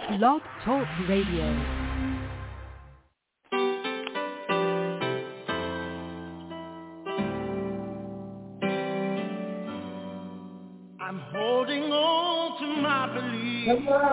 Blog Talk Radio. I'm holding on to my belief.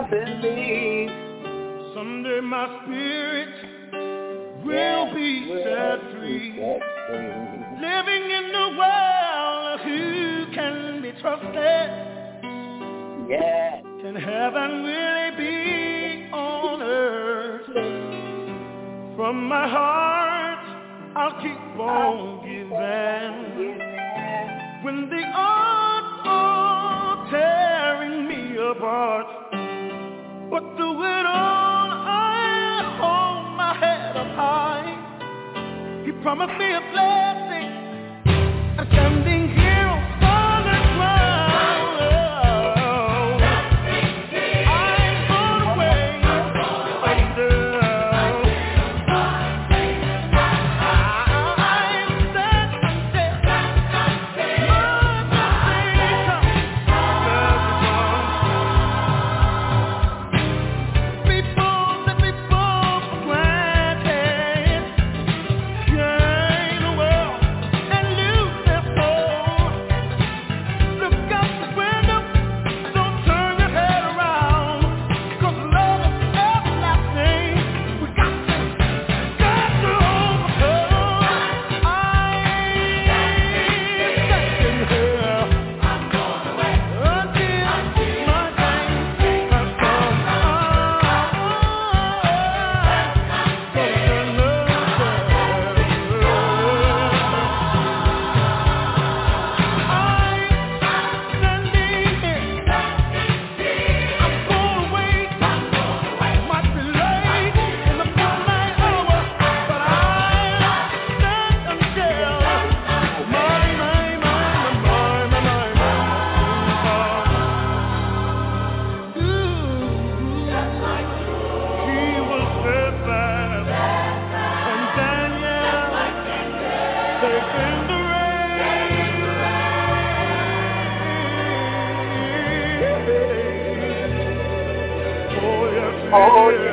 Someday my spirit will be set free. Living in the world, who can be trusted? Yes. Can heaven really be on earth? From my heart, I'll keep on giving. When the odds are tearing me apart, but through it all, I hold my head up high. He promised me a blessing. I'm standing here on solid ground. Oh, yes.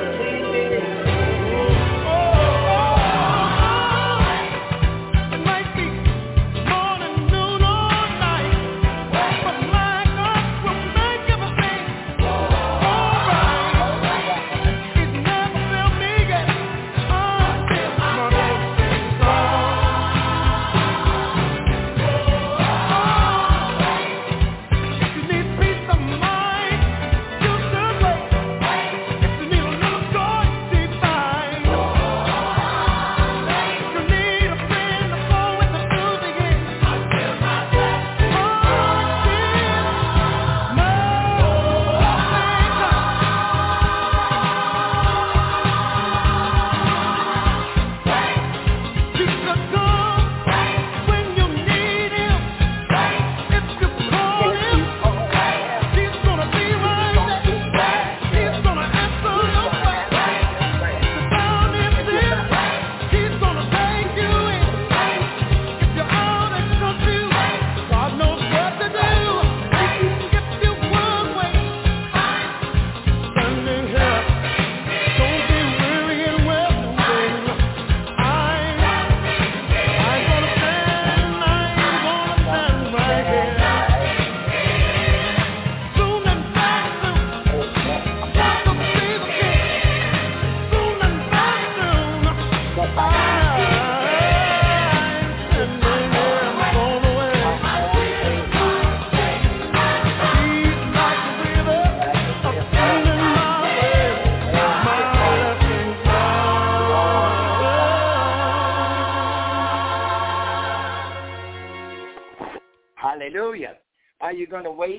Hallelujah. Are you going to wait?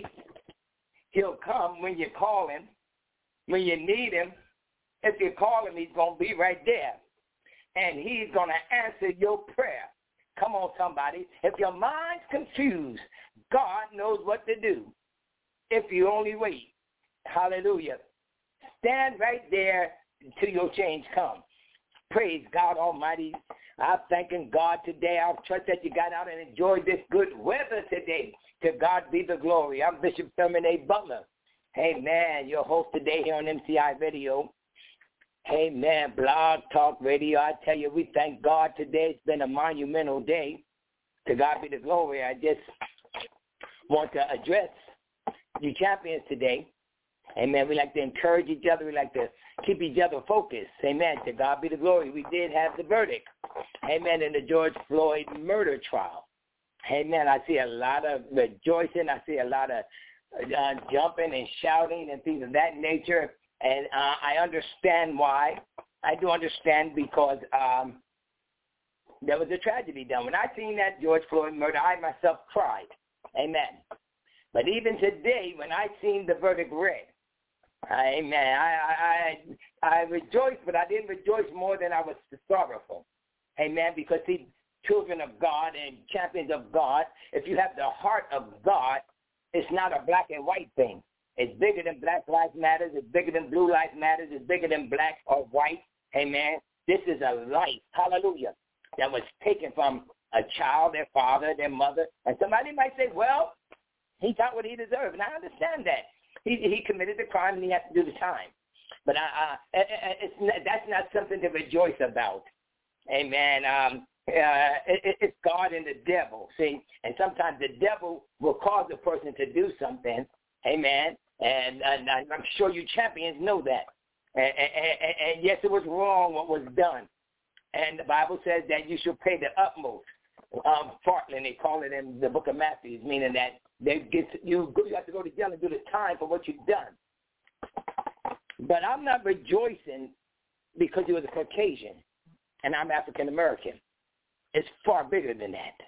He'll come when you call him, when you need him. If you call him, he's going to be right there. And he's going to answer your prayer. Come on, somebody. If your mind's confused, God knows what to do if you only wait. Hallelujah. Stand right there until your change comes. Praise God Almighty. I'm thanking God today. I trust that you got out and enjoyed this good weather today. To God be the glory. I'm Bishop Thurman A. Butler. Amen. Your host today here on MCI Radio. Amen. Blog Talk Radio. I tell you, we thank God today. It's been a monumental day. To God be the glory. I just want to address you champions today. Amen. We like to encourage each other. We like to keep each other focused. Amen. To God be the glory. We did have the verdict. Amen. In the George Floyd murder trial. Amen. I see a lot of rejoicing. I see a lot of jumping and shouting and things of that nature. And I understand why. I do understand because there was a tragedy done. When I seen that George Floyd murder, I myself cried. Amen. But even today, when I seen the verdict read, amen, I rejoiced, but I didn't rejoice more than I was sorrowful. Amen. Because, see, children of God and champions of God, if you have the heart of God, it's not a black and white thing. It's bigger than Black Lives Matter. It's bigger than Blue Lives Matter. It's bigger than black or white. Amen. This is a life, hallelujah, that was taken from a child, their father, their mother. And somebody might say, well, he got what he deserved. And I understand that. He committed the crime and he has to do the time. But that's not something to rejoice about. Amen. It's God and the devil, see? And sometimes the devil will cause a person to do something. Amen. And I'm sure you champions know that. And yes, it was wrong what was done. And the Bible says that you should pay the utmost. Fartling, they call it in the book of Matthew, meaning that you have to go to jail and do the time for what you've done. But I'm not rejoicing because he was a Caucasian and I'm African American. It's far bigger than that.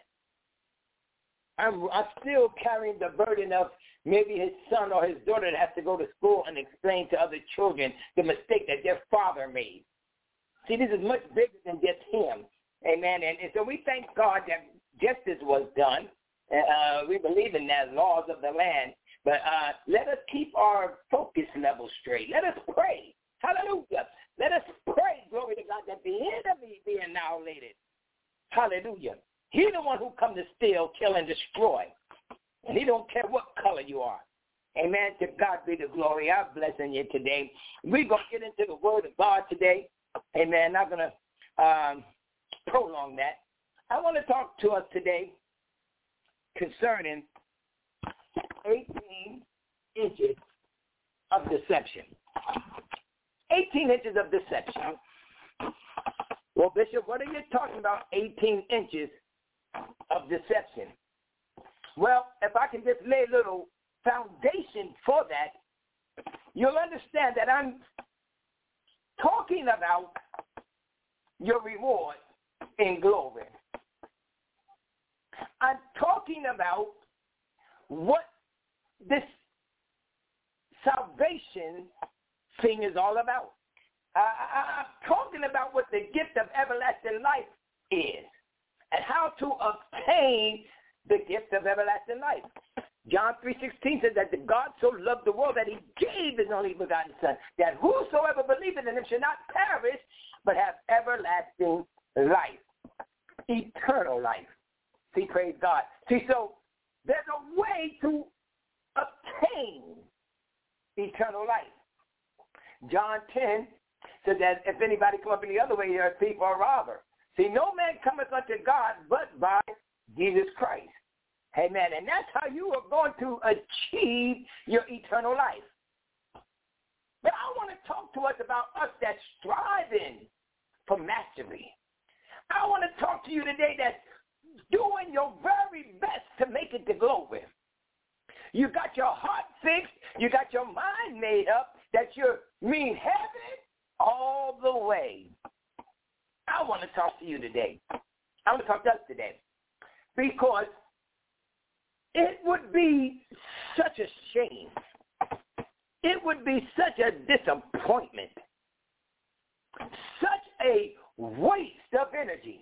I'm still carrying the burden of maybe his son or his daughter that has to go to school and explain to other children the mistake that their father made. See, this is much bigger than just him. Amen. And so we thank God that justice was done. We believe in that, laws of the land. But let us keep our focus level straight. Let us pray. Hallelujah. Let us pray, glory to God, that the enemy be annihilated. Hallelujah. He's the one who comes to steal, kill, and destroy. And he don't care what color you are. Amen. To God be the glory. I'm blessing you today. We're going to get into the word of God today. Amen. Not going to prolong that. I want to talk to us today concerning 18 inches of deception. 18 inches of deception. Well, Bishop, what are you talking about, 18 inches of deception? Well, if I can just lay a little foundation for that, you'll understand that I'm talking about your reward in glory. I'm talking about what this salvation thing is all about. I'm talking about what the gift of everlasting life is and how to obtain the gift of everlasting life. John 3:16 says that God so loved the world that he gave his only begotten Son, that whosoever believeth in him should not perish, but have everlasting life, eternal life. See, praise God. See, so there's a way to obtain eternal life. John 10 says that if anybody come up any other way, you're a thief or a robber. See, no man cometh unto God but by Jesus Christ. Amen. And that's how you are going to achieve your eternal life. But I want to talk to us about us that's striving for mastery. I want to talk to you today that's doing your very best to make it to glory. You got your heart fixed. You got your mind made up that you mean heaven all the way. I want to talk to you today. I want to talk to us today because it would be such a shame. It would be such a disappointment, such a waste of energy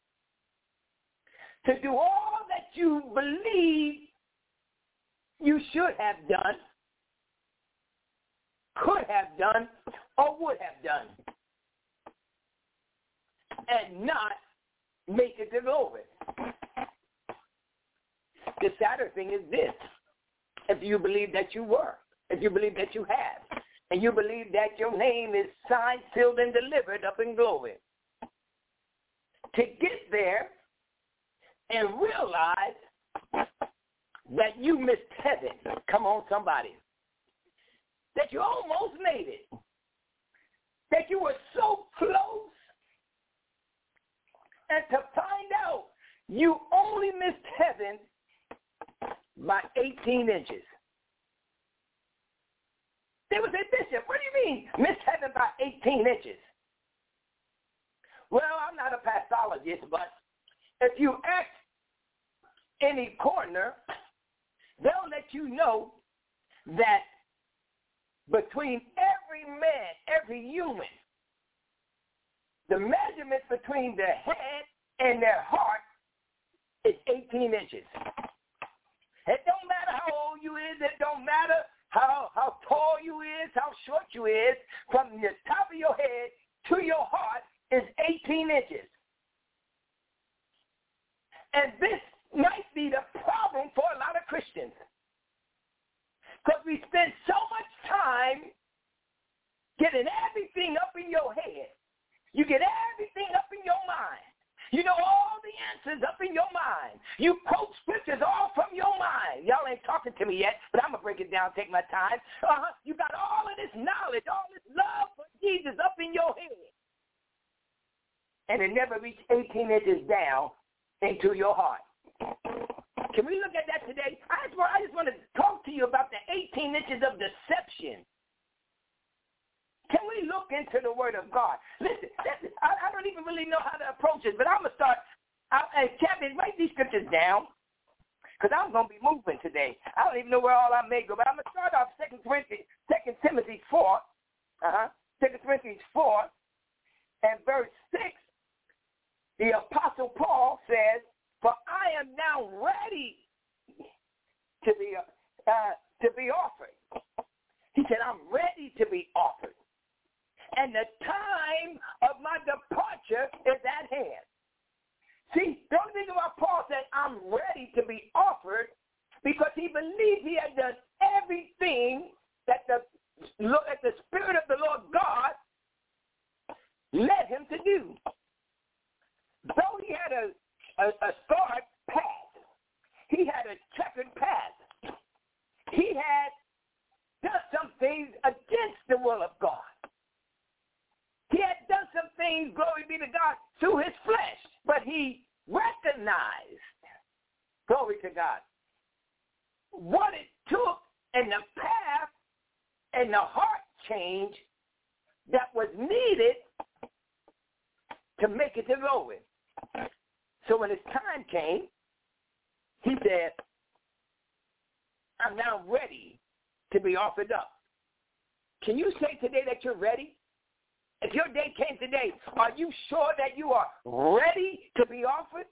to do all that you believe you should have done, could have done, or would have done, and not make it to glory. The sadder thing is this: if you believe that you were, if you believe that you have, and you believe that your name is signed, sealed, and delivered up in glory. To get there and realize that you missed heaven. Come on, somebody. That you almost made it. That you were so close. And to find out you only missed heaven by 18 inches. They would say, Bishop, what do you mean missed heaven by 18 inches? Well, I'm not a pathologist, but if you ask any coroner, they'll let you know that between every man, every human, the measurement between their head and their heart is 18 inches. It don't matter how old you is. It don't matter how tall you is, how short you is. From the top of your head to your heart is 18 inches. And this might be the problem for a lot of Christians. Because we spend so much time getting everything up in your head. You get everything up in your mind. You know all the answers up in your mind. You quote scriptures all from your mind. Y'all ain't talking to me yet, but I'm going to break it down, take my time. You got all of this knowledge, all this love for Jesus up in your head. And it never reached 18 inches down into your heart. Can we look at that today? I just want to talk to you about the 18 inches of deception. Can we look into the Word of God? Listen, I don't even really know how to approach it, but I'm going to start. Captain, write these scriptures down, because I'm going to be moving today. I don't even know where all I may go, but I'm going to start off 2 Timothy 4, 2 Corinthians 4, and verse 6. The Apostle Paul says, "For I am now ready to be offered." He said, "I'm ready to be offered. And the time of my departure is at hand." See, the only reason why Paul said, "I'm ready to be offered," because he believed he had done everything that the Spirit of the Lord God led him to do. Though he had a scarred past, he had a checkered past. He had done some things against the will of God. He had done some things, glory be to God, through his flesh. But he recognized, glory to God, what it took and the path and the heart change that was needed to make it to glory. So when his time came, he said, "I'm now ready to be offered up." Can you say today that you're ready? If your day came today, are you sure that you are ready to be offered?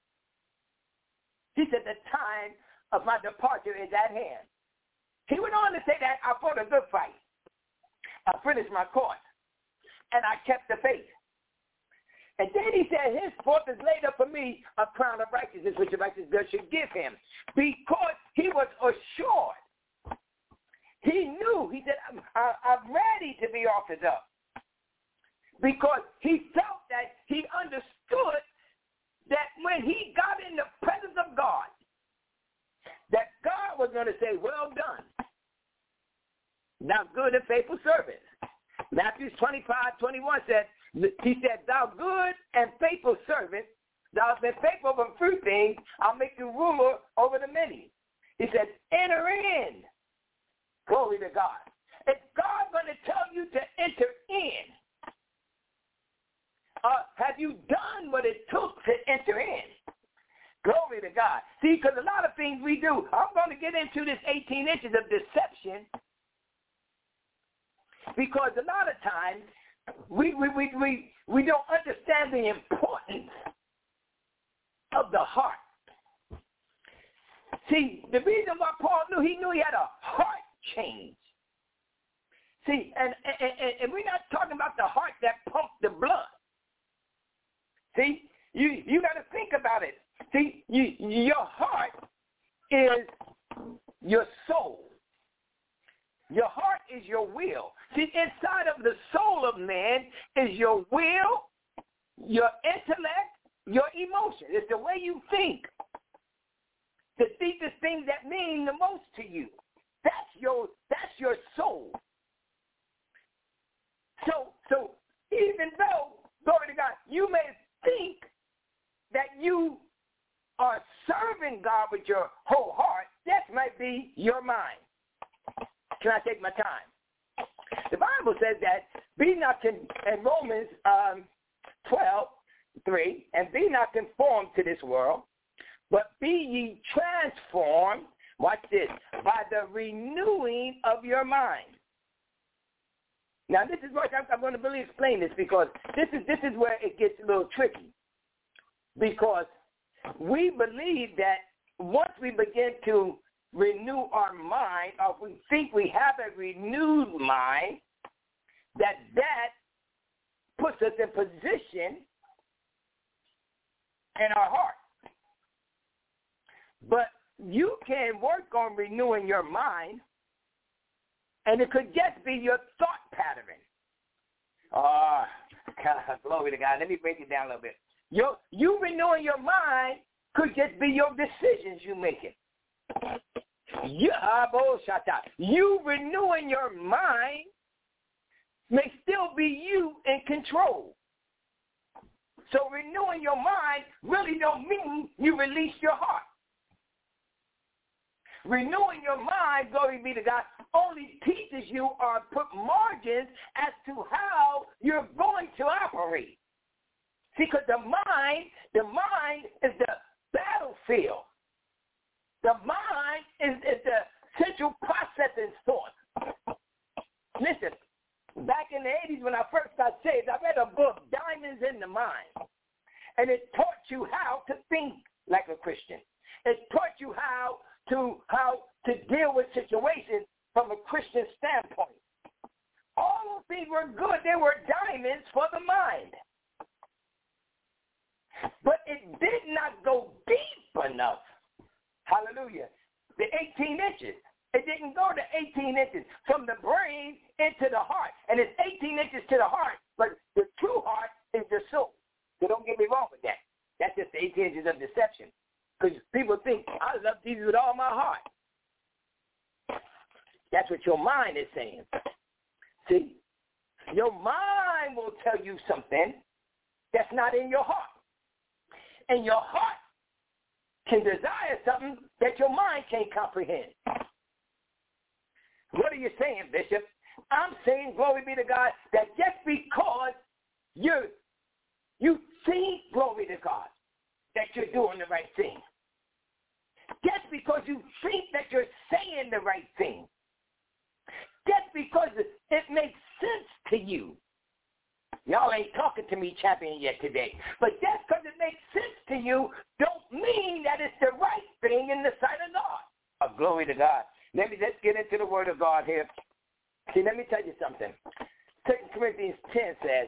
He said, "The time of my departure is at hand." He went on to say that I fought a good fight. I finished my course, and I kept the faith. And then he said, "Henceforth is laid up for me a crown of righteousness, which the righteous God should give him." Because he was assured. He knew. He said, I'm ready to be offered up. Because he felt that he understood that when he got in the presence of God, that God was going to say, "Well done, thou good and faithful servant." Matthew 25:21 said, he said, "Thou good and faithful servant, thou hast been faithful over a few things, I'll make you ruler over the many." He said, "Enter in." Glory to God. Is God going to tell you to enter in? Have you done what it took to enter in? Glory to God. See, because a lot of things we do, I'm going to get into this 18 inches of deception, because a lot of times we don't understand the importance of the heart. See, the reason why Paul knew he had a heart change. See, and we're not talking about the heart that pumps the blood. See, you got to think about it. See, your heart is your soul. Your the soul of man is your will, your intellect, your emotion. It's the way you think. The deepest things that mean the most to you. That's your soul. So even though, glory to God, you may think that you are serving God with your whole heart, that might be your mind. Can I take my time? The Bible says that be not in Romans 12:3, and be not conformed to this world, but be ye transformed, watch this, by the renewing of your mind. Now this is what I'm going to really explain this, because this is where it gets a little tricky. Because we believe that once we begin to renew our mind, or if we think we have a renewed mind, that puts us in position in our heart. But you can work on renewing your mind, and it could just be your thought pattern. Oh, God, glory to God. Let me break it down a little bit. You renewing your mind could just be your decisions you making. You renewing your mind may still be you in control. So renewing your mind really don't mean you release your heart. Renewing your mind, glory be to God, only teaches you or put margins as to how you're going to operate. See, because the mind is the battlefield. The mind is the central processing source. Listen, back in the 80s when I first got saved, I read a book, Diamonds in the Mind. And it taught you how to think like a Christian. It taught you how to deal with situations from a Christian standpoint. All those things were good. They were diamonds for the mind. But it did not go deep enough. Hallelujah. The 18 inches. It didn't go to 18 inches from the brain into the heart. And it's 18 inches to the heart, but the true heart is the soul. So don't get me wrong with that. That's just the 18 inches of deception. Because people think, I love Jesus with all my heart. That's what your mind is saying. See? Your mind will tell you something that's not in your heart. And your heart can desire something that your mind can't comprehend. What are you saying, Bishop? I'm saying, glory be to God, that just because you think, glory to God, that you're doing the right thing, just because you think that you're saying the right thing, just because it makes sense to you. Y'all ain't talking to me, champion, yet today. But just because it makes sense to you don't mean that it's the right thing in the sight of God. Oh, glory to God. Let's get into the word of God here. See, let me tell you something. 2 Corinthians 10 says,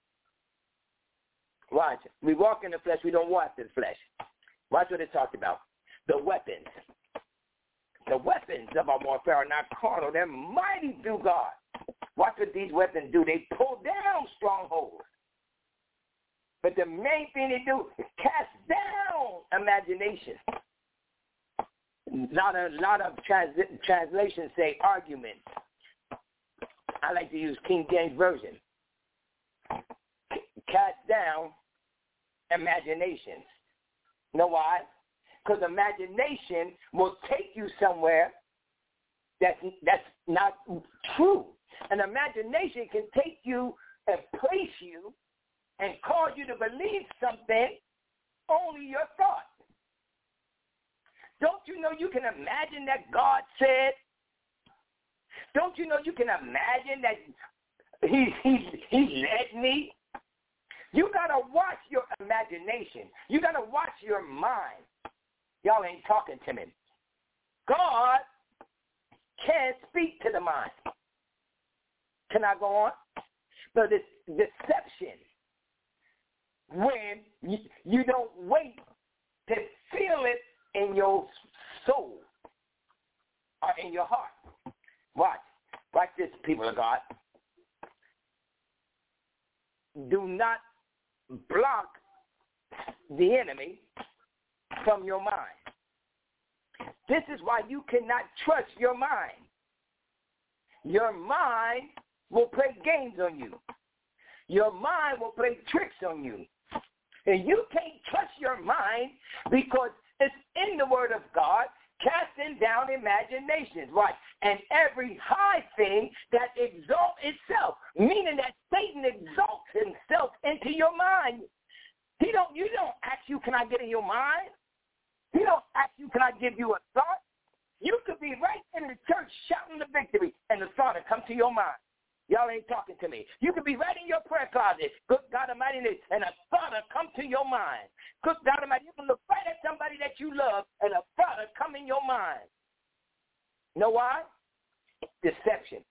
watch, we walk in the flesh, we don't walk after the flesh. Watch what it talks about. The weapons. The weapons of our warfare are not carnal. They're mighty through God. Watch what these weapons do. They pull down strongholds. But the main thing they do is cast down imagination. A lot of translations say arguments. I like to use King James Version. Cast down imaginations. You know why? Because imagination will take you somewhere that's not true. An imagination can take you and place you and cause you to believe something only your thought. Don't you know you can imagine that God said? Don't you know you can imagine that he led me? You got to watch your imagination. You got to watch your mind. Y'all ain't talking to me. God can speak to the mind. Can I go on? So this deception, when you don't wait to feel it in your soul or in your heart. Watch this, people of God. do not block the enemy from your mind. This is why you cannot trust your mind. Your mind will play games on you. Your mind will play tricks on you. And you can't trust your mind because it's in the Word of God, casting down imaginations. Right? And every high thing that exalts itself, meaning that Satan exalts himself into your mind. You don't ask you, can I get in your mind? He don't ask you, can I give you a thought? You could be right in the church shouting the victory, and the thought will come to your mind. Y'all ain't talking to me. You could be right in your prayer closet, good God Almighty, and a thought will come to your mind. Good God Almighty, you can look right at somebody that you love, and a thought will come in your mind. You know why? Deception.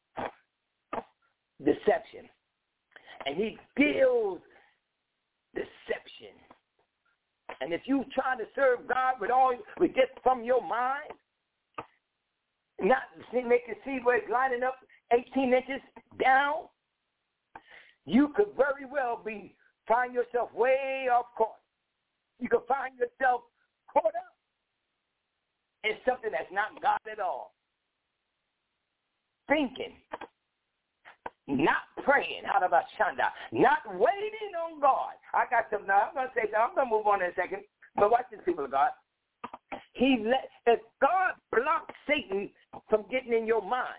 Deception. And he deals deception. And if you try to serve God with just from your mind, not make it see where it's lining up 18 inches down, you could very well find yourself way off course. You could find yourself caught up in something that's not God at all. Thinking, not praying, out of Ashanda, not waiting on God. I got something now. I'm going to say something. I'm going to move on in a second. But watch this, people of God. If God blocked Satan from getting in your mind,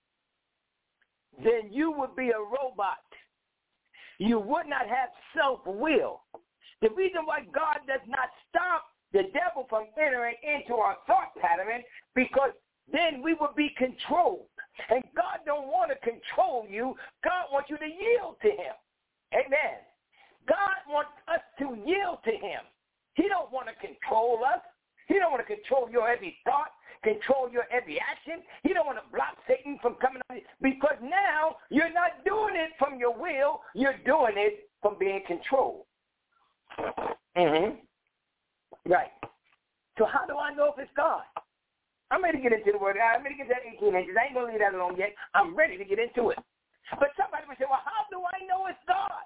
then you would be a robot. You would not have self-will. The reason why God does not stop the devil from entering into our thought pattern, because then we would be controlled. And God don't want to control you. God wants you to yield to him. Amen. God wants us to yield to him. He don't want to control us. He don't want to control your every thought, control your every action. He don't want to block Satan from coming up, because now you're not doing it from your will. You're doing it from being controlled. Right. So how do I know if it's God? I'm ready to get into the word. I'm ready to get to that 18 inches. I ain't going to leave that alone yet. I'm ready to get into it. But somebody would say, well, how do I know it's God?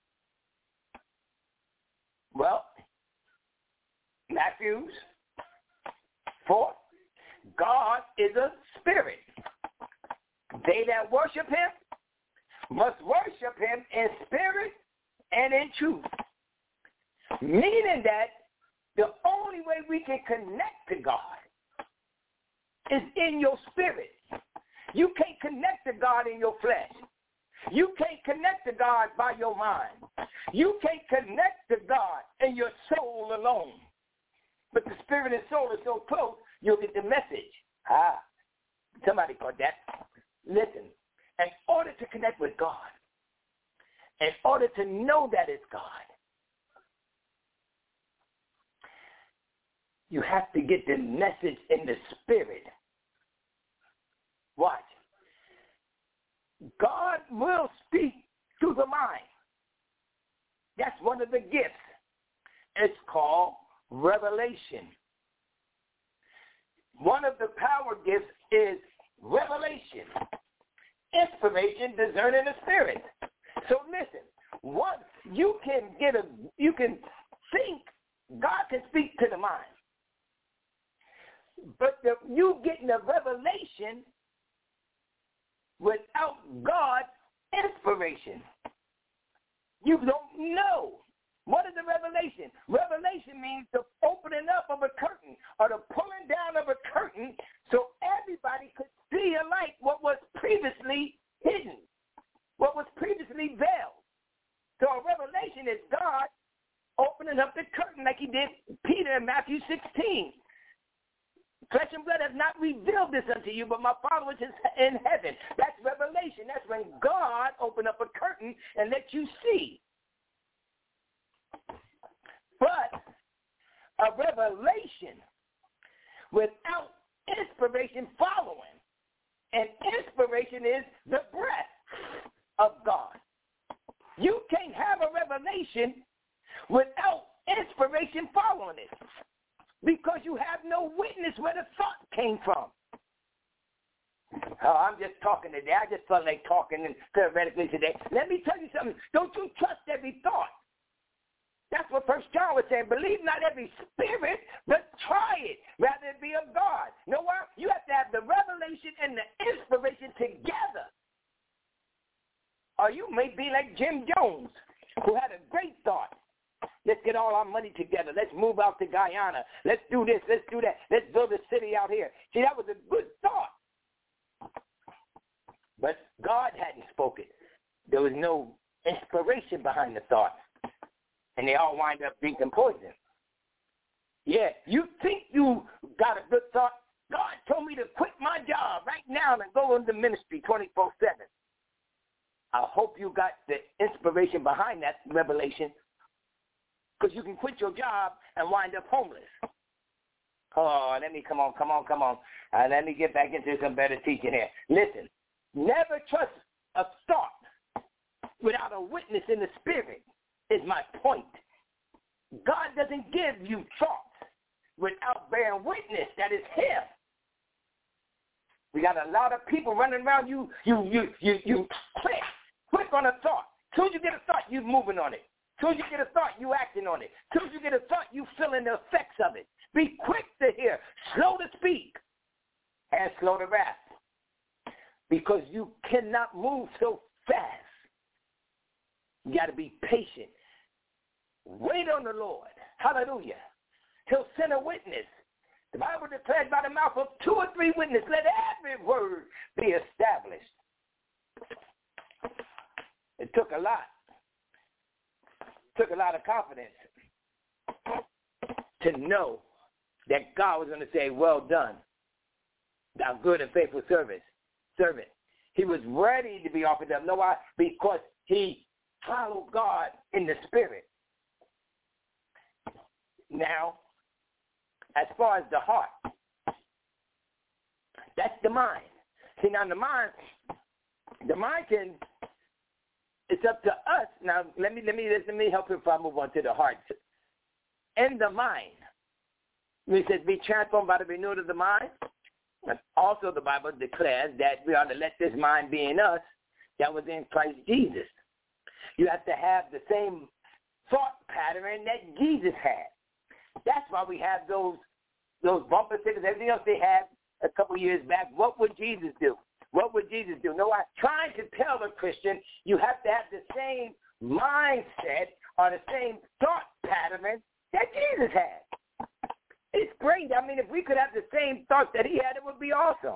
Well, Matthew 4, God is a spirit. They that worship him must worship him in spirit and in truth. Meaning that the only way we can connect to God is in your spirit. You can't connect to God in your flesh. You can't connect to God by your mind. You can't connect to God in your soul alone. But the spirit and soul are so close, you'll get the message. Somebody caught that. Listen, in order to connect with God, in order to know that it's God, you have to get the message in the spirit. Watch. God will speak to the mind. That's one of the gifts. It's called revelation. One of the power gifts is revelation, inspiration, discerning the spirit. So listen, once you can think, God can speak to the mind. But you getting a revelation without God's inspiration, you don't know. What is a revelation? Revelation means the opening up of a curtain or the pulling down of a curtain so everybody could see alike what was previously hidden, what was previously veiled. So a revelation is God opening up the curtain like he did Peter in Matthew 16. Flesh and blood has not revealed this unto you, but my Father which is in heaven. That's revelation. That's when God opened up a curtain and let you see. But a revelation without inspiration following, and inspiration is the breath of God. You can't have a revelation without inspiration following it, because you have no witness where the thought came from. Oh, I'm just talking today. I just felt like talking theoretically today. Let me tell you something. Don't you trust every thought. That's what 1 John was saying. Believe not every spirit, but try it. Rather it be of God. You know what? You have to have the revelation and the inspiration together. Or you may be like Jim Jones, who had a great thought. Let's get all our money together. Let's move out to Guyana. Let's do this. Let's do that. Let's build a city out here. See, that was a good thought. But God hadn't spoken. There was no inspiration behind the thought. And they all wind up drinking poison. Yeah, you think you got a good thought? God told me to quit my job right now and go into ministry 24/7. I hope you got the inspiration behind that revelation, because you can quit your job and wind up homeless. Oh, come on. Let me get back into some better teaching here. Listen, never trust a thought without a witness in the spirit is my point. God doesn't give you thoughts without bearing witness that it's him. We got a lot of people running around you quick on a thought. As soon as you get a thought, you moving on it. As soon as you get a thought, you acting on it. As soon as you get a thought, you feeling the effects of it. Be quick to hear, slow to speak, and slow to wrath. Because you cannot move so fast. You got to be patient. Wait on the Lord. Hallelujah. He'll send a witness. The Bible declares by the mouth of 2 or 3 witnesses, let every word be established. It took a lot. It took a lot of confidence to know that God was going to say, well done, thou good and faithful servant. He was ready to be offered up. Know why? Because he followed God in the spirit. Now, as far as the heart, that's the mind. See, now the mind can, it's up to us. Now, let me help you if I move on to the heart. And the mind. It says, be transformed by the renewal of the mind. And also, the Bible declares that we are to let this mind be in us that was in Christ Jesus. You have to have the same thought pattern that Jesus had. That's why we have those bumper stickers, everything else they had a couple years back. What would Jesus do? What would Jesus do? No, I'm trying to tell a Christian you have to have the same mindset or the same thought pattern that Jesus had. It's great. I mean, if we could have the same thoughts that he had, it would be awesome.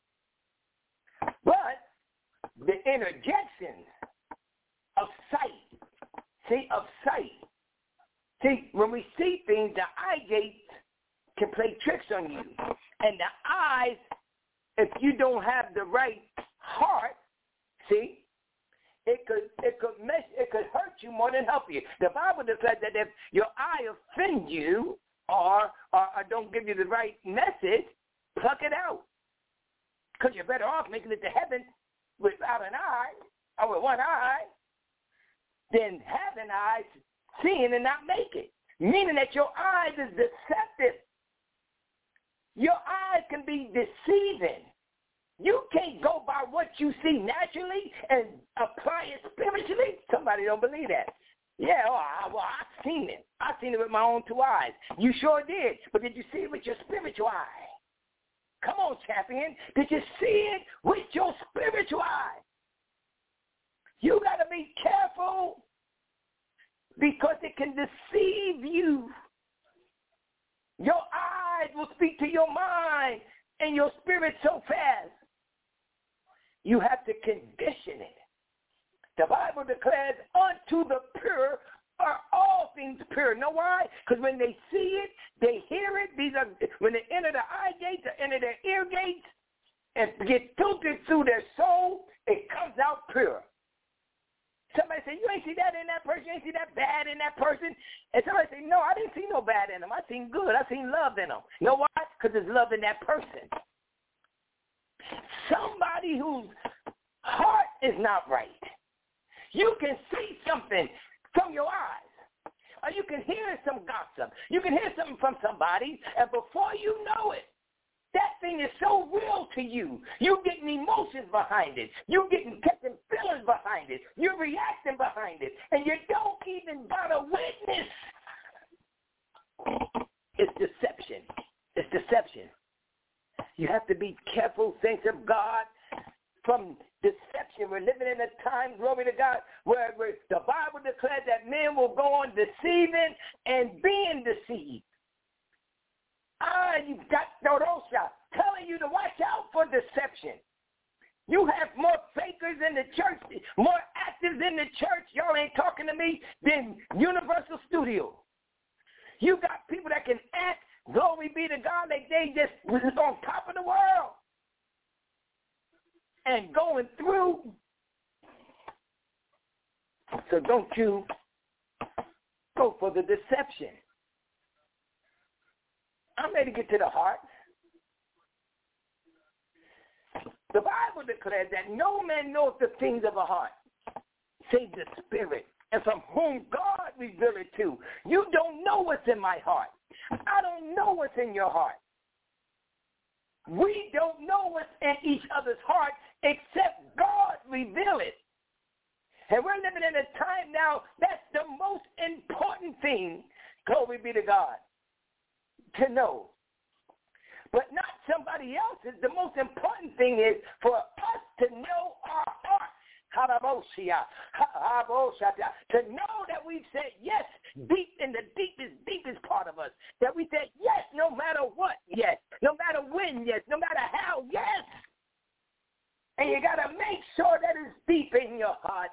But the interjections of sight. See, when we see things, the eye gates can play tricks on you. And the eyes, if you don't have the right heart, see, it could hurt you more than help you. The Bible declares that if your eye offends you or don't give you the right message, pluck it out. Because you're better off making it to heaven without an eye or with one eye than having eyes, seeing and not make it. Meaning that your eyes is deceptive. Your eyes can be deceiving. You can't go by what you see naturally and apply it spiritually. Somebody don't believe that. Yeah, I've seen it. I've seen it with my own 2 eyes. You sure did. But did you see it with your spiritual eye? Come on, champion. Did you see it with your spiritual eye? You got to be careful because it can deceive you. Your eyes will speak to your mind and your spirit so fast. You have to condition it. The Bible declares, unto the pure are all things pure. Know why? Because when they see it, they hear it. When they enter the eye gates or enter their ear gates and get filtered through their soul, it comes out pure. Somebody say, you ain't see that in that person, you ain't see that bad in that person. And somebody say, no, I didn't see no bad in them. I seen good. I seen love in them. You know why? Because there's love in that person. Somebody whose heart is not right. You can see something from your eyes. Or you can hear some gossip. You can hear something from somebody, and before you know it, that thing is so real to you. You're getting emotions behind it. You're getting catching feelings behind it. You're reacting behind it. And you don't even got a witness. It's deception. It's deception. You have to be careful, saints of God, from deception. We're living in a time, glory to God, where the Bible declares that men will go on deceiving and being deceived. You've got Dodosha telling you to watch out for deception. You have more fakers in the church, more actors in the church, y'all ain't talking to me, than Universal Studios. You got people that can act, glory be to God, like they just was on top of the world. And going through. So don't you go for the deception. I'm ready to get to the heart. The Bible declares that no man knows the things of a heart, save the Spirit, and from whom God revealed it to. You don't know what's in my heart. I don't know what's in your heart. We don't know what's in each other's heart except God reveal it. And we're living in a time now that's the most important thing, glory be to God, to know. But not somebody else's. The most important thing is for us to know our heart. To know that we've said yes deep in the deepest part of us. That we said yes no matter what, yes. No matter when, yes. No matter how, yes. And you got to make sure that it's deep in your heart.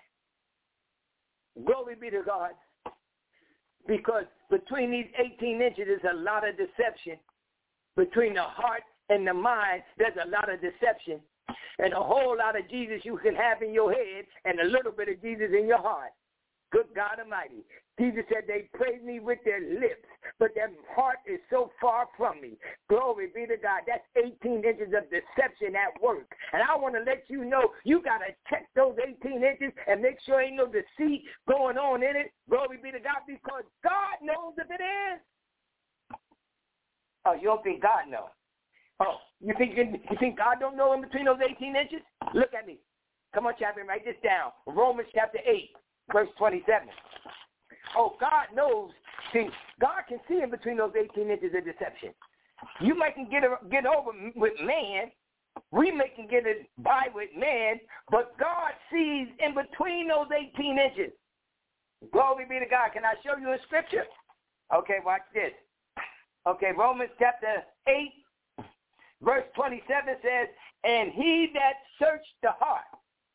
Glory be to God. Because between these 18 inches, there's a lot of deception. Between the heart and the mind, there's a lot of deception. And a whole lot of Jesus you can have in your head and a little bit of Jesus in your heart. Good God Almighty. Jesus said they praise me with their lips, but their heart is so far from me. Glory be to God. That's 18 inches of deception at work. And I want to let you know, you got to check those 18 inches and make sure ain't no deceit going on in it. Glory be to God, because God knows if it is. Oh, you don't think God knows? Oh, you think God don't know in between those 18 inches? Look at me. Come on, Chaplain, write this down. Romans chapter 8, verse 27. Oh, God knows. See, God can see in between those 18 inches of deception. You might can get over with man. We may can get it by with man, but God sees in between those 18 inches. Glory be to God. Can I show you in Scripture? Okay, watch this. Okay, Romans chapter 8. Verse 27 says, and he that searched the heart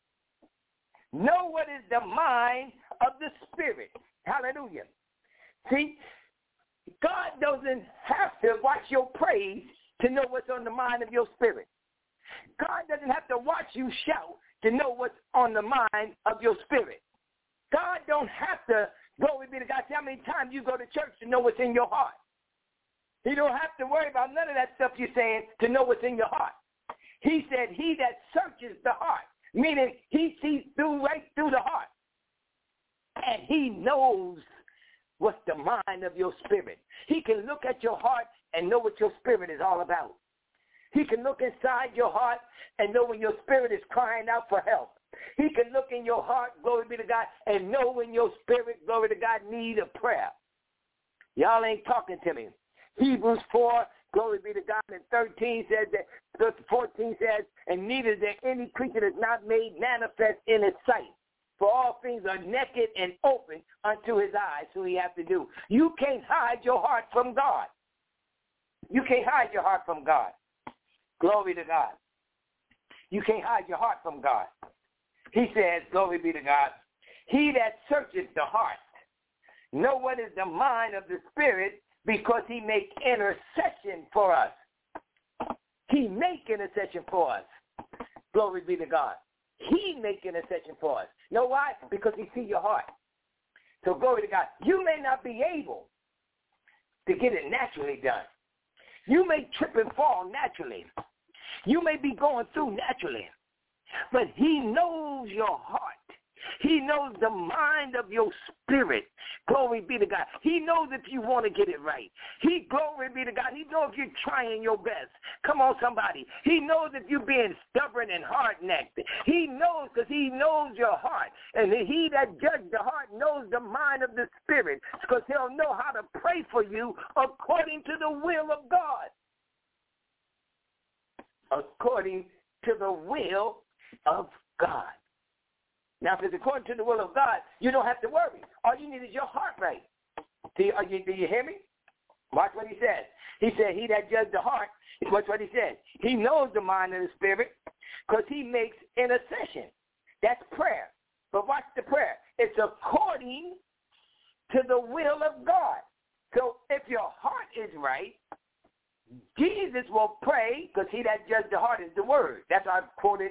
know what is the mind of the Spirit. Hallelujah. See, God doesn't have to watch your praise to know what's on the mind of your spirit. God doesn't have to watch you shout to know what's on the mind of your spirit. God don't have to, glory be to God, see how many times you go to church to know what's in your heart. He don't have to worry about none of that stuff you're saying to know what's in your heart. He said, he that searches the heart, meaning he sees right through the heart. And he knows what's the mind of your spirit. He can look at your heart and know what your spirit is all about. He can look inside your heart and know when your spirit is crying out for help. He can look in your heart, glory be to God, and know when your spirit, glory to God, need a prayer. Y'all ain't talking to me. Hebrews 4, glory be to God, and 13 says that, 14 says, and neither is there any creature that's not made manifest in his sight. For all things are naked and open unto his eyes, so he have to do. You can't hide your heart from God. You can't hide your heart from God. Glory to God. You can't hide your heart from God. He says, glory be to God, he that searches the heart know what is the mind of the Spirit, because he make intercession for us. He make intercession for us. Glory be to God. He make intercession for us. Know why? Because he see your heart. So glory to God. You may not be able to get it naturally done. You may trip and fall naturally. You may be going through naturally. But he knows your heart. He knows the mind of your spirit. Glory be to God. He knows if you want to get it right. Glory be to God. He knows if you're trying your best. Come on, somebody. He knows if you're being stubborn and hard-necked. He knows because he knows your heart. And he that judges the heart knows the mind of the Spirit because he'll know how to pray for you according to the will of God. According to the will of God. Now, if it's according to the will of God, you don't have to worry. All you need is your heart right. Do you hear me? Watch what he says. He said, he that judges the heart, watch what he said. He knows the mind of the Spirit because he makes intercession. That's prayer. But watch the prayer. It's according to the will of God. So if your heart is right, Jesus will pray because he that judges the heart is the word. That's why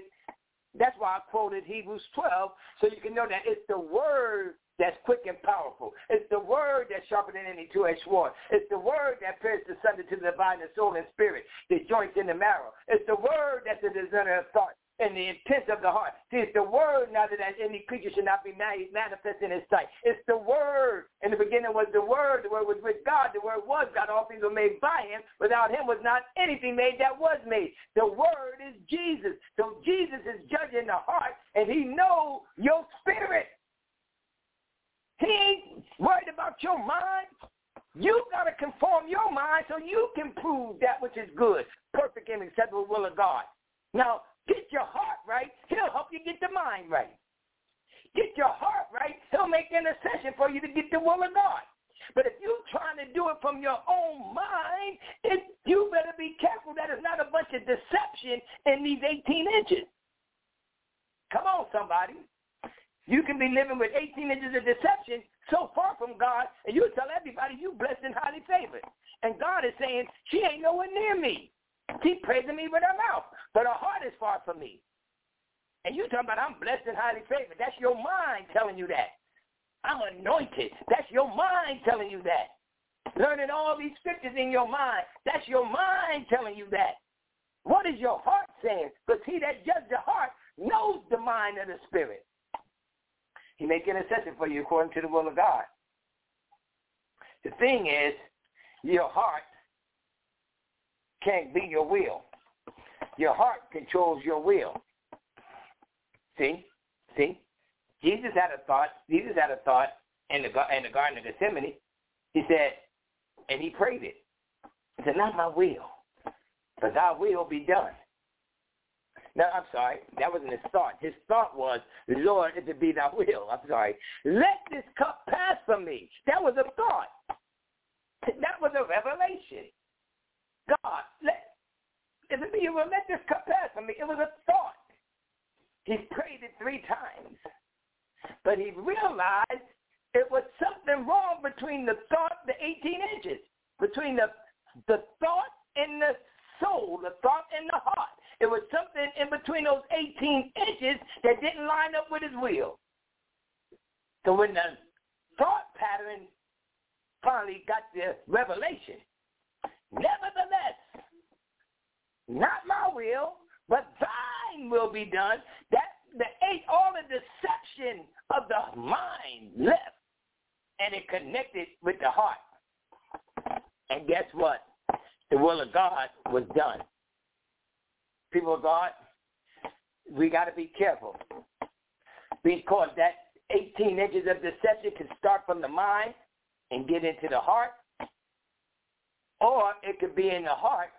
I quoted Hebrews 12, so you can know that it's the word that's quick and powerful. It's the word that's sharper than any two-edged sword. It's the word that pierces asunder to the divine and soul and spirit, the joints in the marrow. It's the word that's the discerner of thought and the intent of the heart. See, it's the word now that any creature should not be manifest in his sight. It's the word. In the beginning was the word was with God, the word was God, all things were made by him. Without him was not anything made that was made. The word is Jesus. So Jesus is judging the heart, and he knows your spirit. He ain't worried about your mind. You got to conform your mind so you can prove that which is good, perfect, and acceptable will of God. Now, get your heart right. He'll help you get the mind right. Get your heart right. He'll make intercession for you to get the will of God. But if you're trying to do it from your own mind, you better be careful that it's not a bunch of deception in these 18 inches. Come on, somebody. You can be living with 18 inches of deception so far from God, and you tell everybody you blessed and highly favored. And God is saying, she ain't nowhere near me. She's praising me with her mouth, but her heart is far from me. And you talking about I'm blessed and highly favored. That's your mind telling you that. I'm anointed. That's your mind telling you that. Learning all these scriptures in your mind, that's your mind telling you that. What is your heart saying? Because he that judges the heart knows the mind of the Spirit. He make intercession for you according to the will of God. The thing is, your heart can't be your will. Your heart controls your will. See? Jesus had a thought in the Garden of Gethsemane. He said, and he prayed it. He said, not my will, but thy will be done. No, I'm sorry. That wasn't his thought. His thought was, Lord, if it be thy will. I'm sorry. Let this cup pass from me. That was a thought. That was a revelation. God, if it be your will, let this cup pass from me. It was a thought. He prayed it 3 times. But he realized it was something wrong between the thought, the 18 inches, between the thought and the soul, the thought and the heart. It was something in between those 18 inches that didn't line up with his will. So when the thought pattern finally got the revelation, nevertheless, not my will, but thine will be done. All the deception of the mind left, and it connected with the heart. And guess what? The will of God was done. People of God, we got to be careful because that 18 inches of deception can start from the mind and get into the heart, or it could be in the heart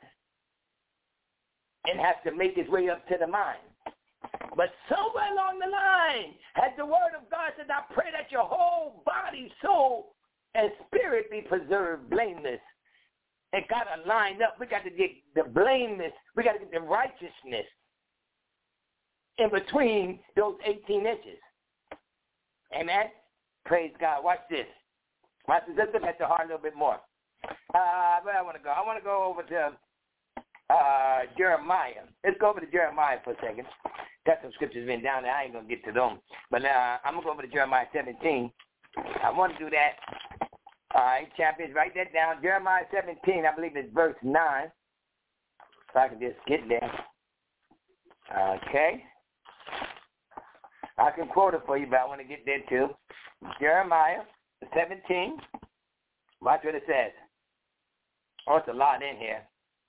and have to make its way up to the mind. But somewhere along the line, as the word of God says, I pray that your whole body, soul, and spirit be preserved blameless. It got to line up. We got to get the blameless. We got to get the righteousness in between those 18 inches. Amen? Praise God. Watch this. Let's look at the heart a little bit more. Where I want to go? I want to go over to Jeremiah. Let's go over to Jeremiah for a second. Got some scriptures written down there. I ain't going to get to them. But I'm going to go over to Jeremiah 17. I want to do that. All right, champions, write that down. Jeremiah 17, I believe it's verse 9. So I can just get there. Okay. I can quote it for you, but I want to get there too. Jeremiah 17. Watch what it says. Oh, it's a lot in here.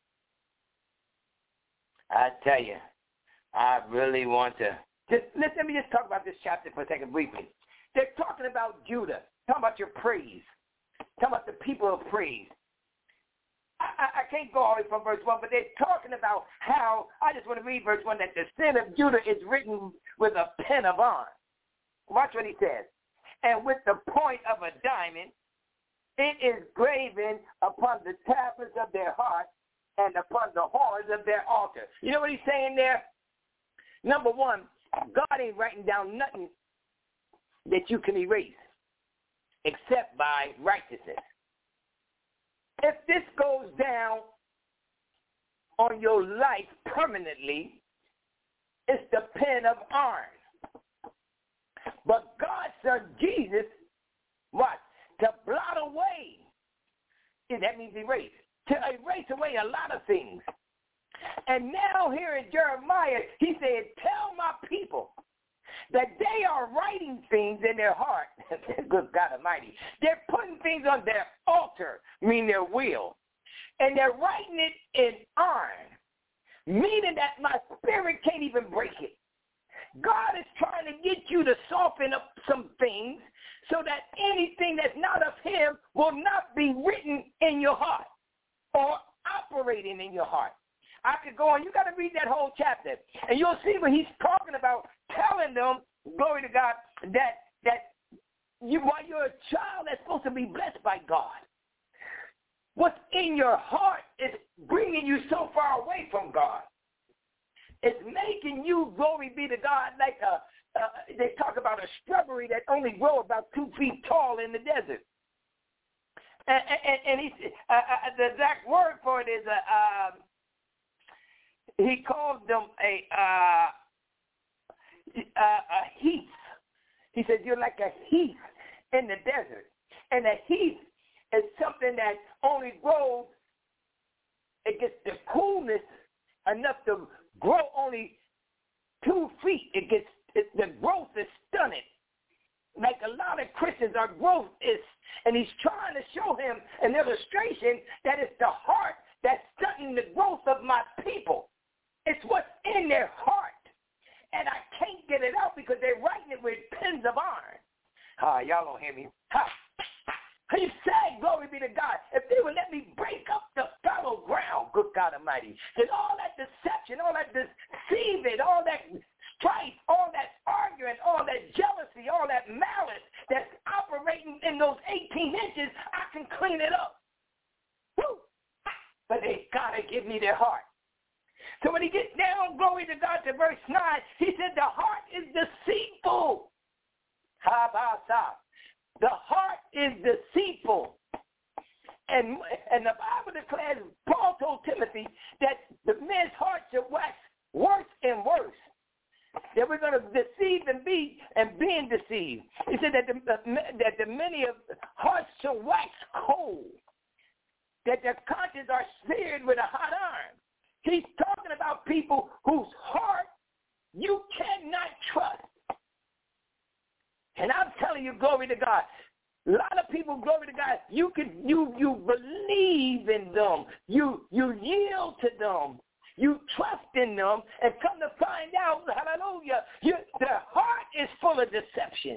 I tell you, I really want to. Let me just talk about this chapter for a second briefly. They're talking about Judah, talking about your praise, talking about the people of praise. I can't go all the way from verse 1, but they're talking about how, I just want to read verse 1, that the sin of Judah is written with a pen of iron. Watch what he says. And with the point of a diamond, it is graven upon the tablets of their heart and upon the horns of their altar. You know what he's saying there? Number one, God ain't writing down nothing that you can erase except by righteousness. If this goes down on your life permanently, it's the pen of iron. But God's son Jesus, what? To blot away. That means erase. To erase away a lot of things. And now here in Jeremiah, he said, tell my people that they are writing things in their heart. Good God Almighty. They're putting things on their altar, meaning their will. And they're writing it in iron, meaning that my spirit can't even break it. God is trying to get you to soften up some things so that anything that's not of him will not be written in your heart or operating in your heart. I could go on. You got to read that whole chapter, and you'll see what he's talking about, telling them, glory to God, that you, while you're a child that's supposed to be blessed by God, what's in your heart is bringing you so far away from God. It's making you, glory be to God, like they talk about a shrubbery that only grows about 2 feet tall in the desert. And the exact word for it is he calls them a heath. He says you're like a heath in the desert. And a heath is something that only grows, it gets the coolness enough to grow only 2 feet. The growth is stunted. Like a lot of Christians, our growth is, and he's trying to show him an illustration that it's the heart that's stunting the growth of my people. It's what's in their heart. And I can't get it out because they're writing it with pens of iron. Y'all don't hear me. He said, glory be to God, if they would let me break up the fallow ground, good God Almighty, that all that deception, all that deceiving, all that strife, all that arguing, all that jealousy, all that malice that's operating in those 18 inches, I can clean it up. Woo! But they got to give me their heart. So when he gets down, glory to God, to verse 9, he said the heart is deceitful. The heart is deceitful. And the Bible declares, Paul told Timothy, that the men's hearts shall wax worse and worse. That we're going to deceive and being deceived. He said that the many of hearts shall wax cold. That their consciences are seared with a hot iron. He's talking about people whose heart you cannot trust. And I'm telling you, glory to God, a lot of people, glory to God, you believe in them. You yield to them. You trust in them, and come to find out, hallelujah, their heart is full of deception.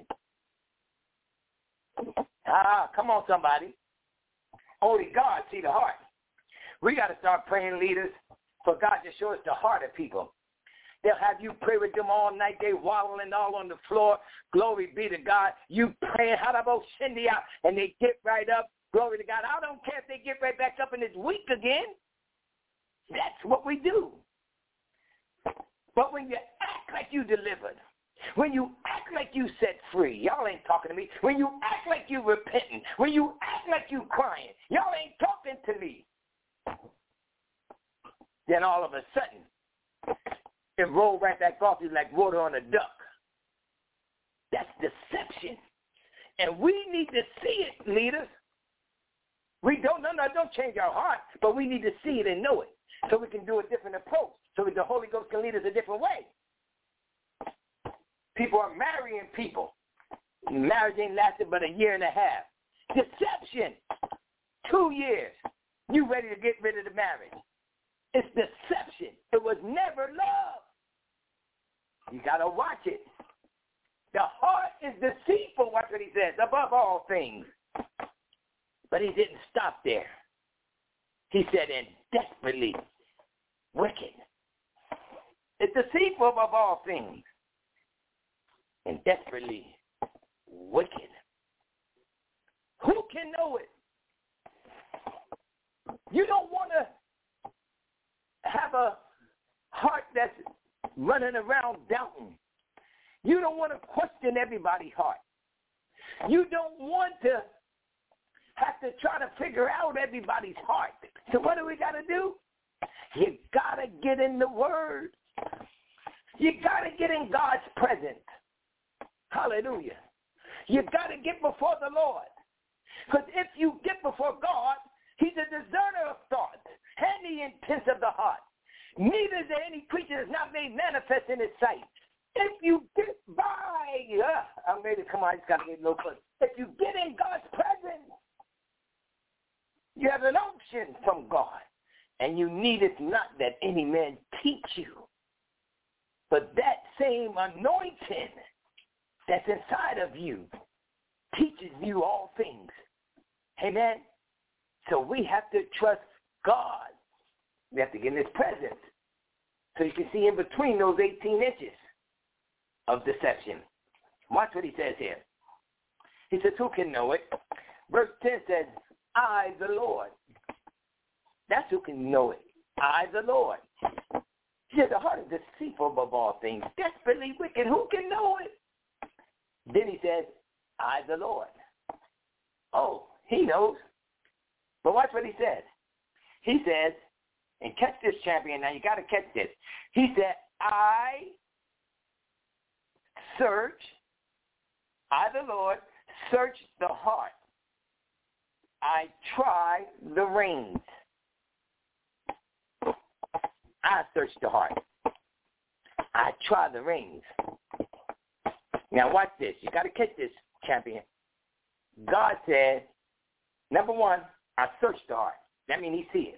Come on, somebody. Only God see the heart. We got to start praying, leaders, for God to show us the heart of people. They'll have you pray with them all night. They waddling all on the floor. Glory be to God. You praying, and they get right up. Glory to God. I don't care if they get right back up and it's weak again. That's what we do. But when you act like you delivered, when you act like you set free, y'all ain't talking to me. When you act like you repenting, when you act like you crying, y'all ain't talking to me. Then all of a sudden, it rolled right back off you like water on a duck. That's deception. And we need to see it, leaders. We don't change our heart, but we need to see it and know it so we can do a different approach, so that the Holy Ghost can lead us a different way. People are marrying people. Marriage ain't lasted but a year and a half. Deception. 2 years. You ready to get rid of the marriage. It's deception. It was never love. You got to watch it. The heart is deceitful, watch what he says, above all things. But he didn't stop there. He said, and desperately wicked. It's deceitful above all things. And desperately wicked. Who can know it? You don't want to have a heart that's running around doubting. You don't want to question everybody's heart. You don't want to have to try to figure out everybody's heart. So what do we got to do? You got to get in the Word. You got to get in God's presence. Hallelujah. You got to get before the Lord. Because if you get before God, he's a discerner of thoughts and the intents of the heart. Neither is there any creature that's not made manifest in his sight. If you get by, I'm ready to come on, I just got to get a little closer. If you get in God's presence, you have an unction from God, and you need it not that any man teach you, but that same anointing that's inside of you teaches you all things. Amen? So we have to trust God. We have to get in his presence so you can see in between those 18 inches of deception. Watch what he says here. He says, who can know it? Verse 10 says, I, the Lord. That's who can know it. I, the Lord. He says, the heart is deceitful above all things, desperately wicked. Who can know it? Then he says, I, the Lord. Oh, he knows. But watch what he says. He says, and catch this, champion. Now, you got to catch this. He said, I search, I, the Lord, search the heart. I try the reins. I search the heart. I try the reins. Now, watch this. You got to catch this, champion. God said, number one, I search the heart. That means he see it.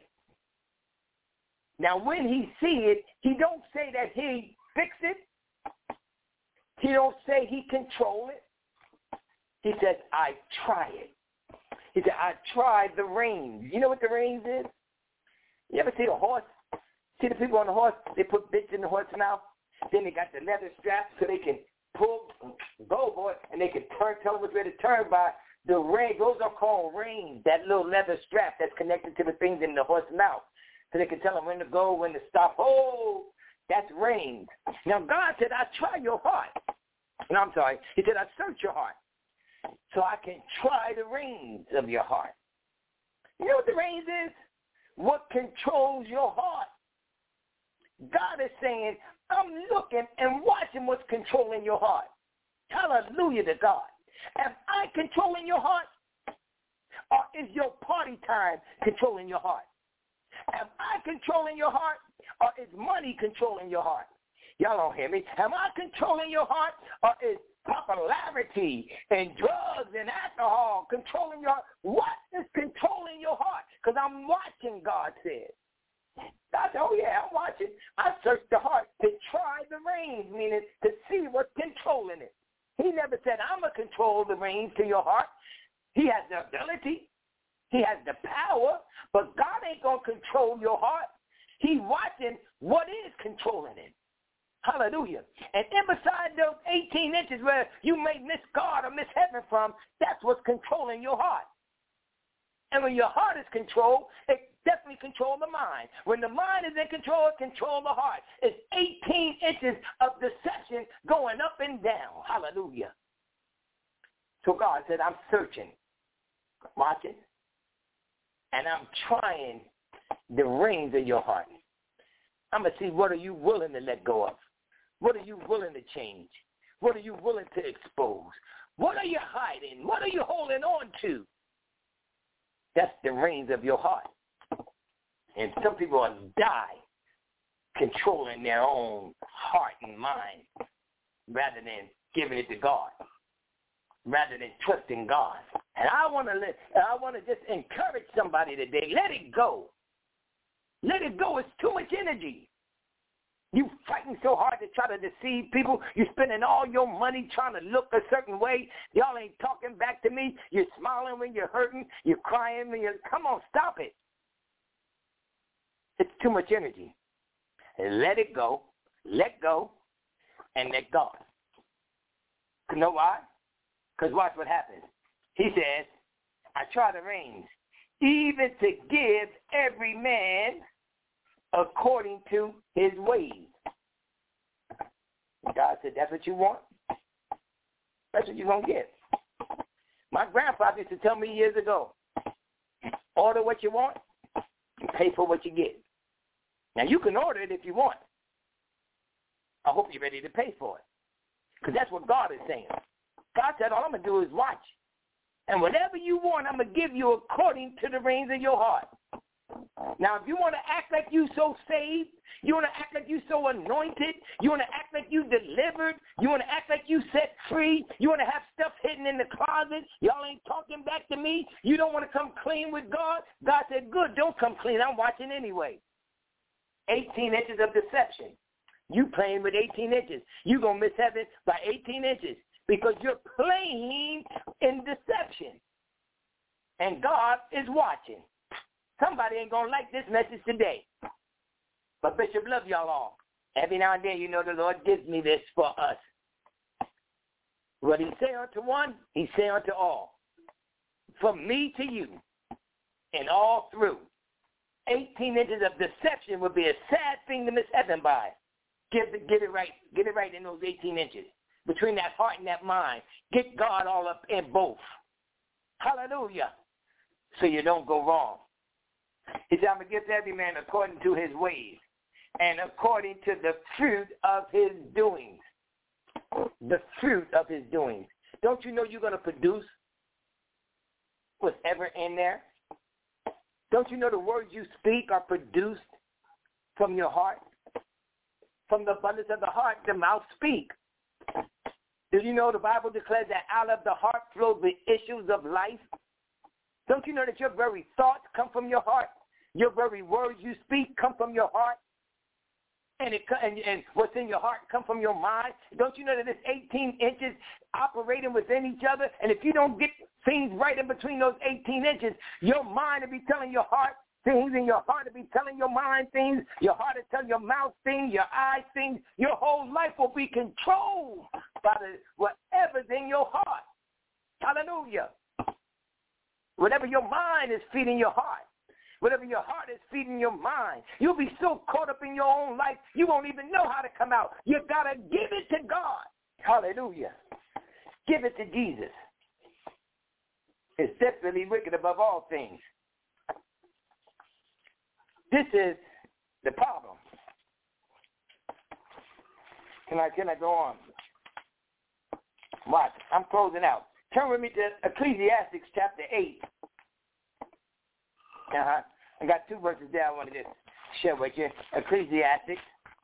Now, when he see it, he don't say that he fix it. He don't say he control it. He says, I try it. He said, I tried the reins. You know what the reins is? You ever see a horse? See the people on the horse? They put bits in the horse's mouth. Then they got the leather straps so they can pull, go, boy, and they can tell them which way to turn by. The reins, those are called reins, that little leather strap that's connected to the things in the horse's mouth. So they can tell them when to go, when to stop. Oh, that's reins. Now, God said, I try your heart. No, I'm sorry. He said, I search your heart so I can try the reins of your heart. You know what the reins is? What controls your heart? God is saying, I'm looking and watching what's controlling your heart. Hallelujah to God. Am I controlling your heart? Or is your party time controlling your heart? Am I controlling your heart? Or is money controlling your heart? Y'all don't hear me. Am I controlling your heart? Or is popularity and drugs and alcohol controlling your heart? What is controlling your heart? Because I'm watching, God said. God said, oh, yeah, I'm watching. I searched the heart to try the reins, meaning to see what's controlling it. He never said, I'm going to control the reins to your heart. He has the ability. He has the power. But God ain't going to control your heart. He's watching what is controlling it. Hallelujah. And in beside those 18 inches where you may miss God or miss heaven from, that's what's controlling your heart. And when your heart is controlled, it definitely controls the mind. When the mind is in control, it controls the heart. It's 18 inches of deception going up and down. Hallelujah. So God said, I'm searching, watching, and I'm trying the reins of your heart. I'm going to see what are you willing to let go of. What are you willing to change? What are you willing to expose? What are you hiding? What are you holding on to? That's the reins of your heart. And some people will die controlling their own heart and mind rather than giving it to God. rather than trusting God. And I want to just encourage somebody today. Let it go. Let it go. It's too much energy. You fighting so hard to try to deceive people. You're spending all your money trying to look a certain way. Y'all ain't talking back to me. You're smiling when you're hurting. You're crying when you're... Come on, stop it. It's too much energy. And let it go. Let go. And let God. You know why? Because watch what happens. He says, I try the reins, even to give every man according to his ways. God said, that's what you want? That's what you're going to get. My grandfather used to tell me years ago, order what you want and pay for what you get. Now, you can order it if you want. I hope you're ready to pay for it. Because that's what God is saying. God said, all I'm going to do is watch. And whatever you want, I'm going to give you according to the reins of your heart. Now, if you want to act like you so saved, you want to act like you so anointed, you want to act like you delivered, you want to act like you set free, you want to have stuff hidden in the closet, y'all ain't talking back to me, you don't want to come clean with God, God said, good, don't come clean, I'm watching anyway. 18 inches of deception. You playing with 18 inches. You're going to miss heaven by 18 inches because you're playing in deception. And God is watching. Somebody ain't going to like this message today. But Bishop, love y'all all. Every now and then, you know, the Lord gives me this for us. What he say unto one, he say unto all. From me to you, and all through. 18 inches of deception would be a sad thing to miss heaven by. Get it right. Get it right in those 18 inches. Between that heart and that mind. Get God all up in both. Hallelujah. So you don't go wrong. He said, I'm going to give every man according to his ways and according to the fruit of his doings. The fruit of his doings. Don't you know you're going to produce whatever in there? Don't you know the words you speak are produced from your heart? From the abundance of the heart, the mouth speak. Do you know the Bible declares that out of the heart flows the issues of life? Don't you know that your very thoughts come from your heart? Your very words you speak come from your heart? And what's in your heart come from your mind? Don't you know that it's 18 inches operating within each other? And if you don't get things right in between those 18 inches, your mind will be telling your heart things, and your heart will be telling your mind things. Your heart will tell your mouth things, your eyes things. Your whole life will be controlled by whatever's in your heart. Hallelujah. Whatever your mind is feeding your heart. Whatever your heart is feeding your mind. You'll be so caught up in your own life, you won't even know how to come out. You got to give it to God. Hallelujah. Give it to Jesus. It's desperately wicked above all things. This is the problem. Can I go on? Watch. I'm closing out. Turn with me to Ecclesiastes chapter 8. I got two verses there I want to just share with you. Ecclesiastes.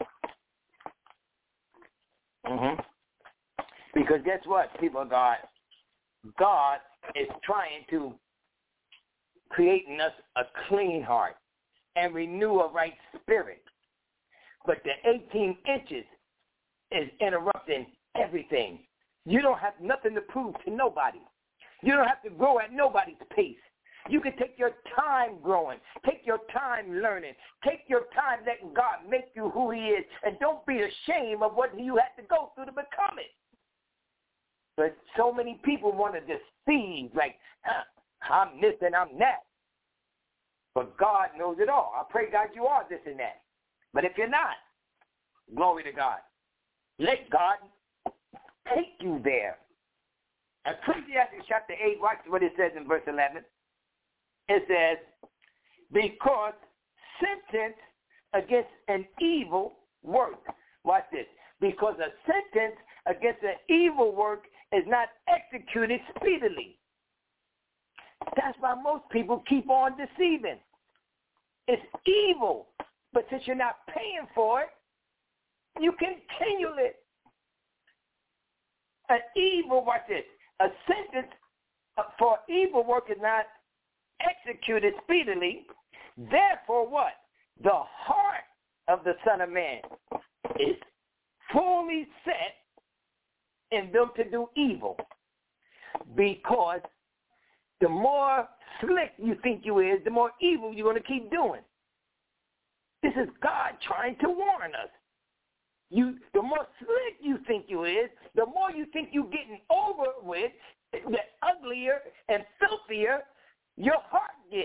Because guess what, people of God? God is trying to create in us a clean heart and renew a right spirit. But the 18 inches is interrupting everything. You don't have nothing to prove to nobody. You don't have to grow at nobody's pace. You can take your time growing. Take your time learning. Take your time letting God make you who he is. And don't be ashamed of what you had to go through to become it. But so many people want to deceive, like, I'm this and I'm that. But God knows it all. I pray, God, you are this and that. But if you're not, glory to God. Let God take you there. Ecclesiastes chapter 8, watch what it says in verse 11. It says, because sentence against an evil work. Watch this. Because a sentence against an evil work is not executed speedily. That's why most people keep on deceiving. It's evil. But since you're not paying for it, you continue it. An evil, watch this, a sentence for evil work is not executed speedily. Therefore what? The heart of the Son of Man is fully set in them to do evil. Because the more slick you think you is, the more evil you're going to keep doing. This is God trying to warn us. The more slick you think you is, the more you think you're getting over with, the uglier and filthier your heart gets.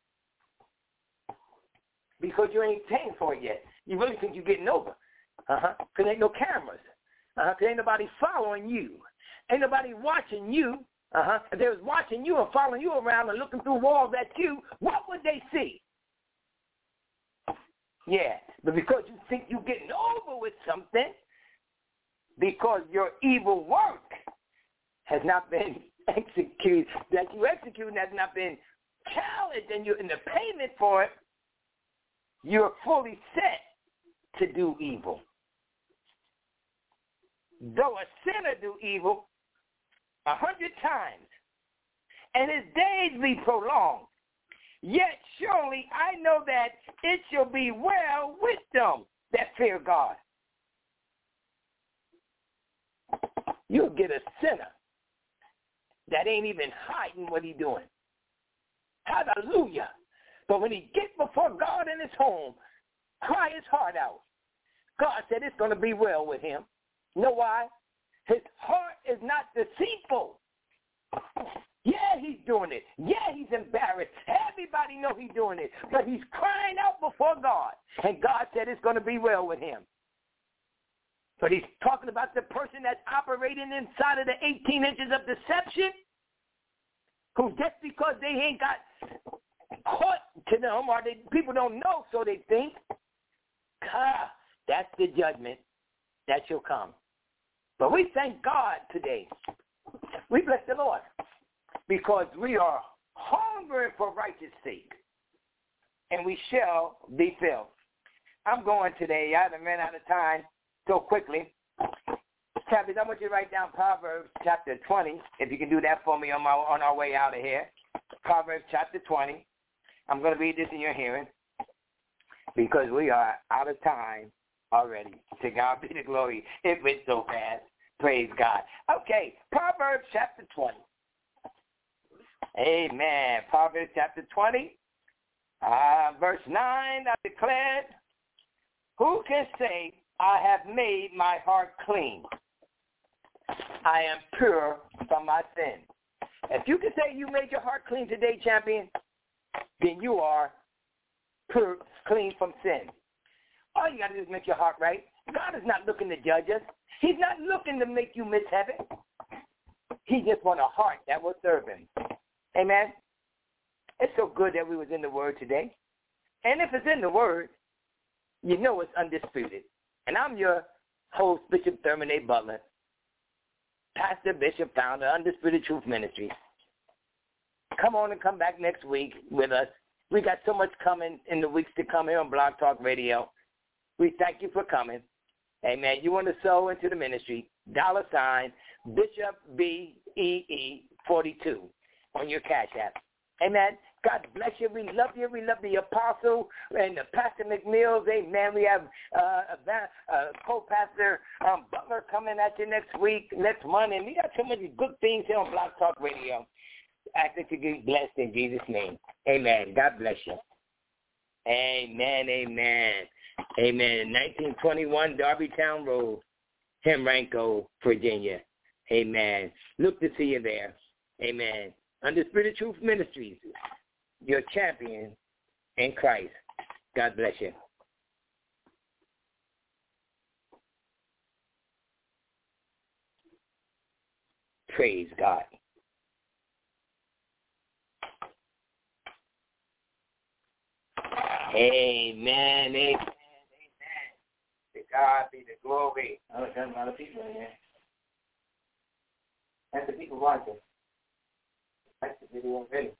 Because you ain't paying for it yet. You really think you're getting over. Because ain't no cameras. Because ain't nobody following you. Ain't nobody watching you. If they was watching you and following you around and looking through walls at you, what would they see? Yeah, but because you think you're getting over with something, because your evil work has not been executed, that you executed has not been challenged, and you're in the payment for it, you're fully set to do evil. Though a sinner do evil 100 times, and his days be prolonged, yet surely I know that it shall be well with them that fear God. You'll get a sinner that ain't even hiding what he's doing. Hallelujah. But when he gets before God in his home, cry his heart out. God said it's going to be well with him. You know why? His heart is not deceitful. Yeah, he's doing it. Yeah, he's embarrassed. Everybody know he's doing it. But he's crying out before God. And God said it's going to be well with him. But he's talking about the person that's operating inside of the 18 inches of deception, who just because they ain't got caught to them, or people don't know, so they think, that's the judgment that shall come. But we thank God today. We bless the Lord because we are hungering for righteous sake, and we shall be filled. I'm going today. I haven't ran out of time so quickly. Tabitha, I want you to write down Proverbs chapter 20, if you can do that for me on our way out of here. Proverbs chapter 20. I'm going to read this in your hearing because we are out of time already. To God be the glory. It went so fast. Praise God. Okay, Proverbs chapter 20. Amen. Proverbs chapter 20, verse 9, I declared, who can say, I have made my heart clean? I am pure from my sin. If you can say you made your heart clean today, champion, then you are pure, clean from sin. All you got to do is make your heart right. God is not looking to judge us. He's not looking to make you miss heaven. He just wants a heart that will serve him. Amen. It's so good that we was in the Word today. And if it's in the Word, you know it's undisputed. And I'm your host, Bishop Thurman A. Butler, pastor, bishop, founder, Undisputed Truth Ministry. Come on and come back next week with us. We got so much coming in the weeks to come here on Blog Talk Radio. We thank you for coming. Amen. You want to sow into the ministry, $ Bishop BEE 42 on your Cash App. Amen. God bless you. We love you. We love the apostle and the Pastor McMills. Amen. We have co-pastor Butler coming at you next week, next month. And we got so many good things here on Blog Talk Radio. I think you get blessed in Jesus' name. Amen. God bless you. Amen. Amen. Amen. 1921 Darbytown Road, Henrico, Virginia. Amen. Look to see you there. Amen. Undisputed Truth Ministries, your champion in Christ. God bless you. Praise God. Amen. Amen. To God be the glory. Oh, there's a lot of people in here. That's the people watching. That's the video already.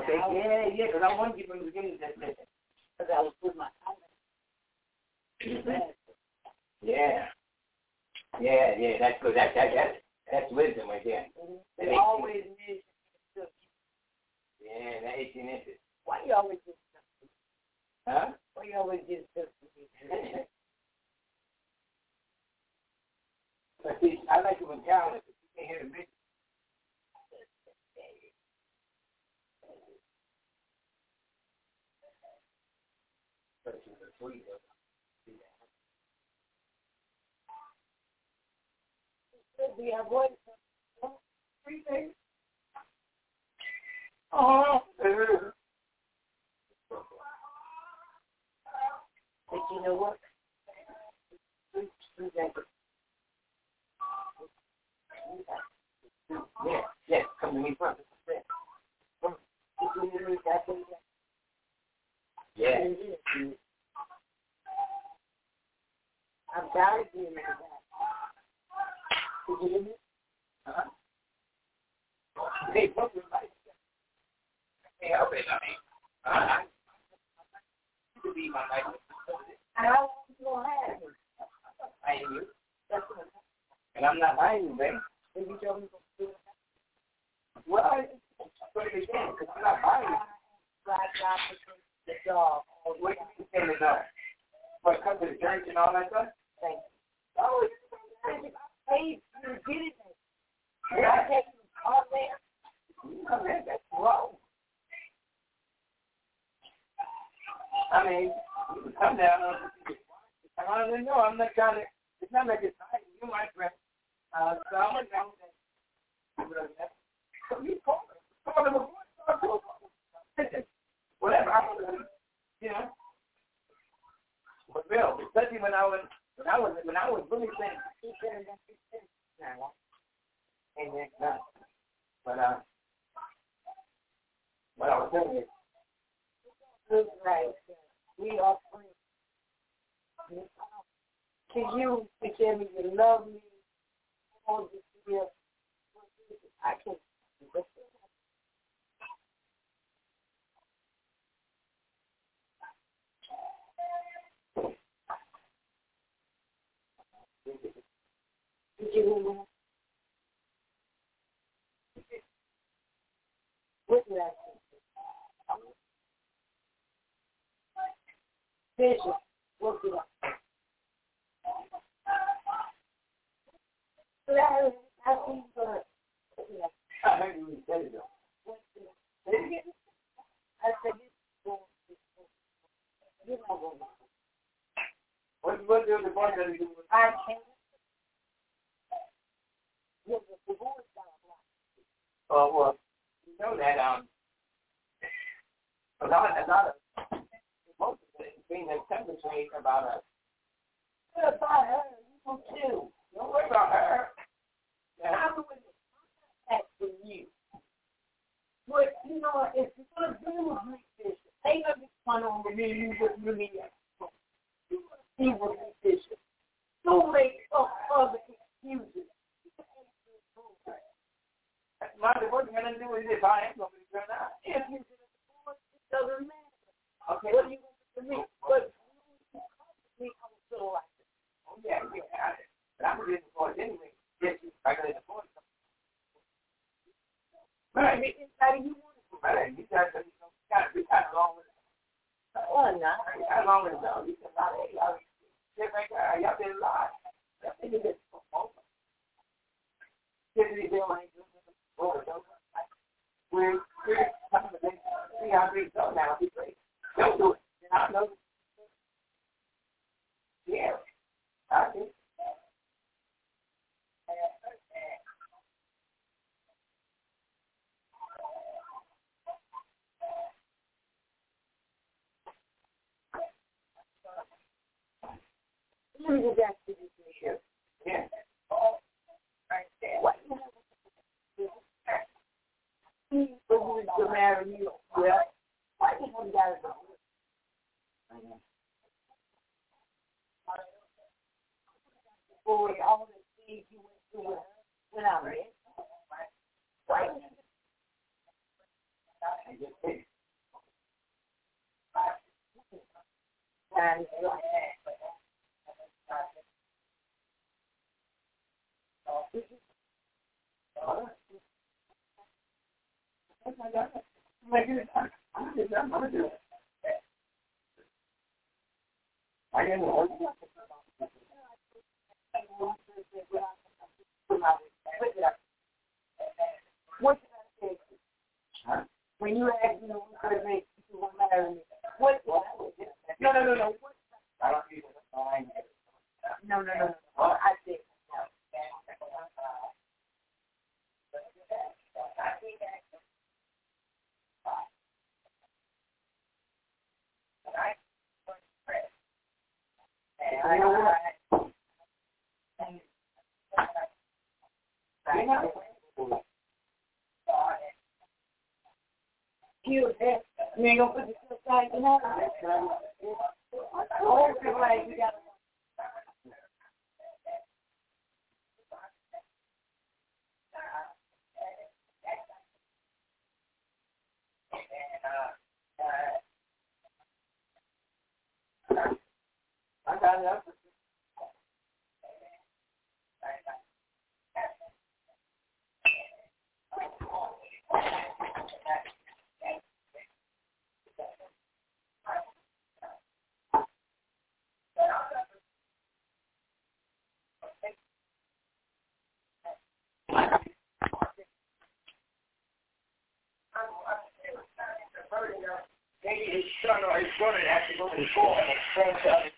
Okay, yeah, because I want you from the beginning that listen. Because I was with my Yeah. That's good. That's wisdom right there. They always measure. Yeah, that 18 inches. Why you always get stuff? Huh? Why you always get stuff? But see, I like it when Carolyn, because you can't hear the music. We have one. 3 days. Oh. But you know what? Yes, come to me first. Yeah. I'm tired of being like that. Did you hear me? Uh-huh. Hey, what's your life? Hey, help it. I to be my life. And I want you to have me. I am you. And I'm not lying, you, babe. If you told me to do it. Well, I put it again, because I'm not lying. The job. What do you say the dog? What, come to the church and all that stuff? Thank you. Oh, I paid you to get it. yeah. I take you all there. No, man, that's wrong. I mean, you can come down. I don't know. I'm not trying to. It's not like it's hiding. You, my friend. So I'm going down there. So you call him. Call him before. Whatever. You know. But Bill, especially when I was really saying. Amen. But what I was telling you. Good, right. We are free. To you, to tell me you love me, all this year, I can't. Did you what did I say? Vision. What did I say? I see the. I heard you say it though. I said, you're not going to. What does the boy got to do with I can't. Yes, the divorce got a lot. Oh, well, you know that, a lot of, most of the things that come between about us. What about her? You too. Don't worry about her. I'm doing that for you. But, you know, if you're going to deal with me, ain't going to be fun on with me. You wouldn't really deal with me. Don't make up other excuses. Martha, what are you going to do with this? I am going to turn out. If you're going to divorce, it doesn't matter. Okay. What are you going to do for me? But me, I'm still like this. Oh, yeah. But I'm going to divorce anyway. Yes, I'm going to divorce them. Right. Inside of you want to. Right. You got a long way. Oh, no. How long is it? You can lie. Y'all been lied. Y'all think it's over. Typically, they don't we're coming to see how big so now. Be great. Don't do it. I know. Yeah. I think. Let me go back to this issue. Yeah. What? He was to marry you. Yeah. Why did you guys do it? For all the things you went through with her when I read. Why? What did I say? Huh? When you asked me what could make you want to marry me, what? No. What? I don't need to find it. No. I said no. I know what. You ain't gonna put yourself back in that. Oh, like you got. I got it. Maybe his son or his brother has to go to school and explain to other